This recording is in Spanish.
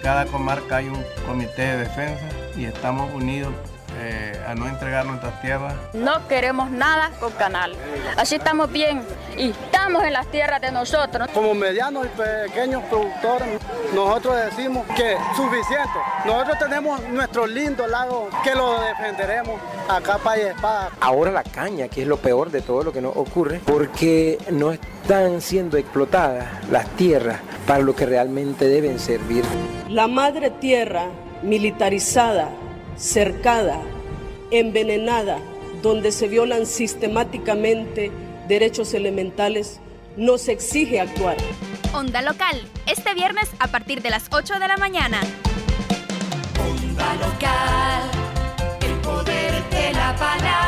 cada comarca hay un comité de defensa y estamos unidos a no entregar nuestras tierras. No queremos nada con Canal. Así estamos bien y estamos en las tierras de nosotros. Como medianos y pequeños productores, nosotros decimos que es suficiente. Nosotros tenemos nuestro lindo lago que lo defenderemos a capa y espada. Ahora la caña, que es lo peor de todo lo que nos ocurre, porque no están siendo explotadas las tierras para lo que realmente deben servir. La madre tierra militarizada, cercada, envenenada, donde se violan sistemáticamente derechos elementales, nos exige actuar. Onda Local, este viernes a partir de las 8 de la mañana. Onda Local, el poder de la palabra.